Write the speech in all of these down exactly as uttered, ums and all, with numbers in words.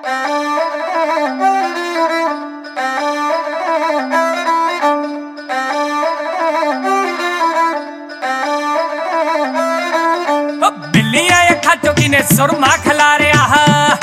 बिल्लियां अखां चों किने सुरमा खिलारिया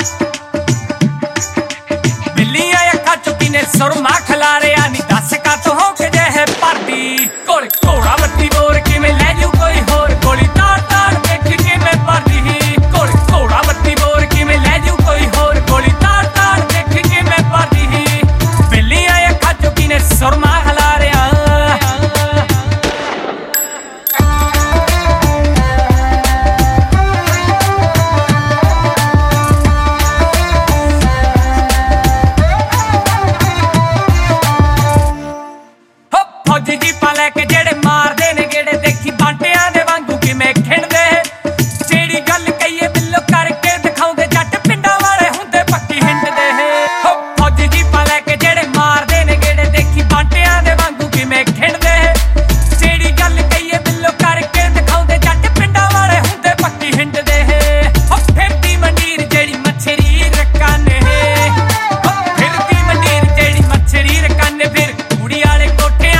बिल्लियां अखां चों किने सुरमा खिलारिया नी दस का तो हो के जे है भरदी कोल घोड़ा बत्ती बोर किवें लै जू कोई होर गोली ताड़ ताड़ देख किवें भरदी कोल घोड़ा बत्ती बोर किवें लै जू कोई होर गोली ताड़ ताड़ देख किवें भरदी बिल्लियां अखां चों किने सुरमा खिलारिया फौजी जीपा लैके जेड़े मारदे ने गेड़े देखी बांटियां दे वांगू किवें खिंडदे जेड़ी गल कहीए बिल्लो करके दिखाउंदे जट पिंडां वाले हुंदे पक्की हिंडदे फौजी जीपा लैके जेड़े मारदे ने गेड़े देखी बांटियां दे वांगू किवें खिंडदे जेड़ी गल कहीए बिल्लो करके दिखाउंदे जट पिंडां वाले हुंदे पक्की हिंडदे फिरदी मंडीर जेड़ी मच्छरी रकाने फिरदी मंडीर जेड़ी मच्छरी रकाने फिर कुड़ी वाले कोठियां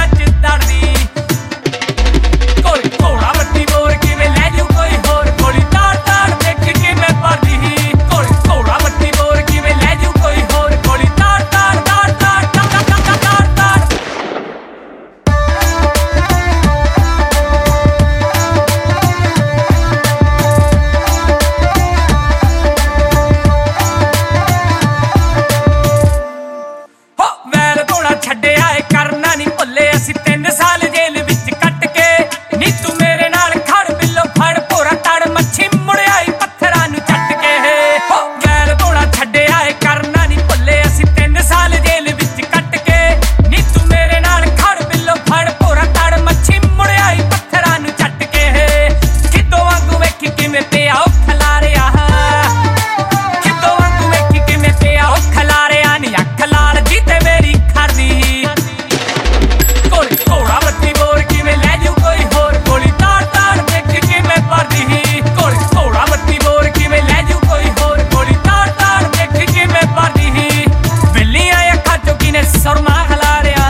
छड्डिया करना नहीं भुल्ले असीं तीन साल जेल विच कट के नी तू मेरे नाल खड़ बिल्लो फड़ भोरा तड़ मच्छी मुड़ियाई पत्थरां नूं चट के हो वैल धोना छड्डिया करना नहीं भुल्ले असीं तीन साल जेल विच कट के नी तू मेरे नाल खड़ बिल्लो फड़ भोरा तड़ मच्छी मुड़ियाई पत्थरां नूं चट के खिद्दो वांगू वेखी किवें पिया ओ खलारिया खिद्दो वांगू वेखी किवें पिया ओ खलारिया नी अख लाल जी ते मेरी घोड़ा बत्ती बोर किवें लै जू कोई होर गोली ताड़ ताड़ देख किवें भरदी कोल घोड़ा बत्ती बोर किवें लै जू कोई होर गोली ताड़ ताड़ देख किवें भरदी बिल्लियां अखां चों किने सुरमा खिलारिया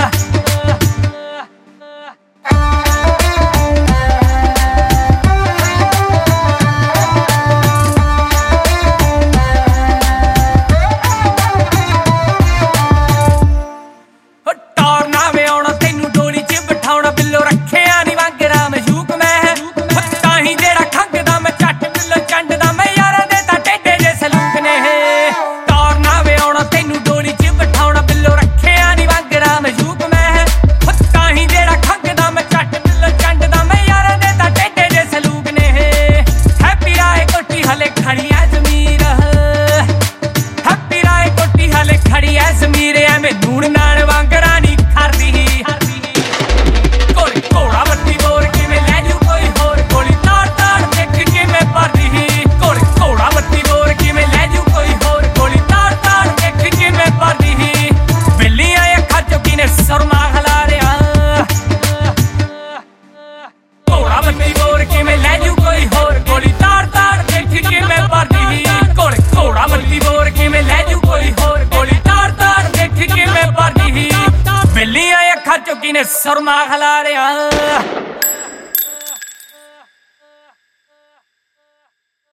टौर ना वे आउणा तैनूं डोली च बिठाउणा बिल्लो रखिया नी वांगरा मशूक मैं ताहीं जेड़ा खंघदा मैं झट बिल्लो चंडदा मैं यारां दे तां टेढे जे सलूक ने टौर ना वे आउणा तैनूं डोली च बिठाउणा बिल्लो रखिया नी वांगरा मशूक मैं ताहीं जेड़ा खंघदा मैं झट बिल्लो चंडदा मैं यारां दे तां टेढे जे सलूक ने हैप्पी राय कोठी हले खड़ी ऐ ज़मीर हैप्पी राय कोठी हले खड़ी ऐ ज़मीर एवें लूण नाल वांगरा सुरमा खिलारिया घोड़ा बत्ती बोर किवें लै जू कोई होर गोली ताड़ ताड़ देख किवें भरदी कोल घोड़ा बत्ती बोर किवें लै जू कोई होर गोली ताड़ ताड़ देख किवें भरदी बिल्लियां अखां चों किने सुरमा खिलारिया।